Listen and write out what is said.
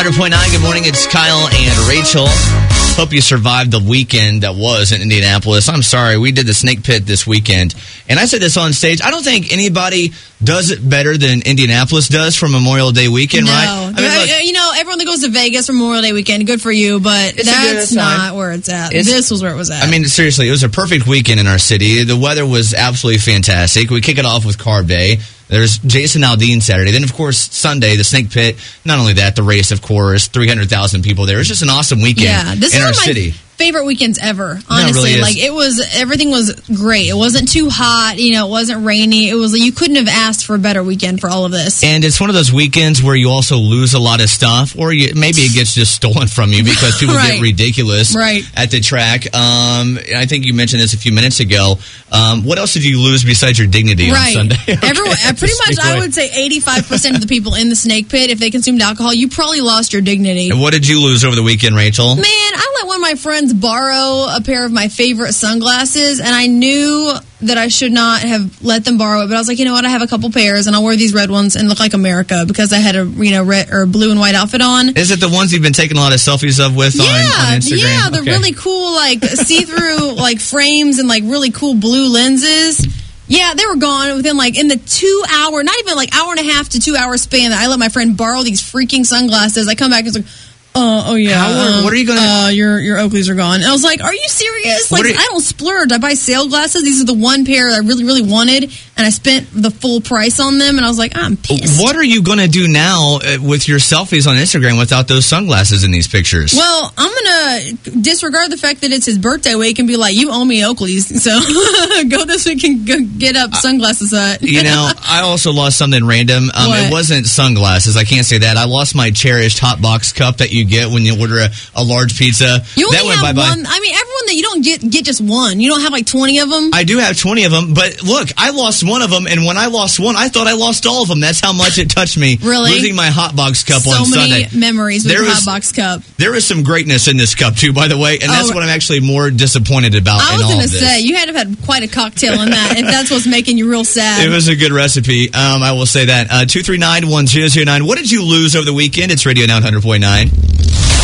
100.9. Good morning. It's Kyle and Rachel. Hope you survived the weekend that was in Indianapolis. I'm sorry. We did the Snake Pit this weekend. And I said this on stage. I don't think anybody does it better than Indianapolis does for Memorial Day weekend, right? I mean, look, you know, everyone that goes to Vegas for Memorial Day weekend, good for you, but that's not where it's at. This was where it was at. I mean, seriously, it was a perfect weekend in our city. The weather was absolutely fantastic. We kick it off with Carb Day. There's Jason Aldean Saturday. Then, of course, Sunday, the Snake Pit. Not only that, the race, of course, 300,000 people there. It was just an awesome weekend this in is our one of my city. Favorite weekends ever, honestly. Really like, everything was great. It wasn't too hot, you know, it wasn't rainy. It was, you couldn't have asked for a better weekend for all of this. And it's one of those weekends where you also lose a lot of stuff, or maybe it gets just stolen from you because people get ridiculous at the track. I think you mentioned this a few minutes ago. What else did you lose besides your dignity on Sunday? Everyone, pretty much, I would say 85% of the people in the Snake Pit, if they consumed alcohol, you probably lost your dignity. And what did you lose over the weekend, Rachel? Man, I let one of my friends borrow a pair of my favorite sunglasses, and I knew that I should not have let them borrow it, but I was like, you know what, I have a couple pairs, and I'll wear these red ones and look like America because I had a red or blue and white outfit on. Is it the ones you've been taking a lot of selfies of with on Instagram? Yeah, the really cool, like, see-through, like, frames and, like, really cool blue lenses. Yeah, they were gone within, like, in the 2 hour, not even, like, hour and a half to 2 hour span that I let my friend borrow these freaking sunglasses. I come back and it's like, oh yeah. What are you going to... Your Oakleys are gone. And I was like, are you serious? Like, I don't splurge. I buy sale glasses. These are the one pair I really, really wanted, and I spent the full price on them, and I was like, I'm pissed. What are you going to do now with your selfies on Instagram without those sunglasses in these pictures? Well, I'm going to disregard the fact that it's his birthday week and be like, you owe me Oakleys, so go this week and go get up Sunglasses Hut. You know, I also lost something random. It wasn't sunglasses. I can't say that. I lost my cherished hot box cup that you get when you order a large pizza. You only have one. I mean, everyone that you don't get just one. You don't have like 20 of them. I do have 20 of them, but look, I lost one of them, and when I lost one, I thought I lost all of them. That's how much it touched me. Really? Losing my hot box cup on Sunday. So many memories with the hot box cup. There is some greatness in this cup too, by the way, and that's what I'm actually more disappointed about. I was going to say, you had to have had quite a cocktail in that if that's what's making you real sad. It was a good recipe. I will say that. 239-1009. What did you lose over the weekend? It's Radio 900.9.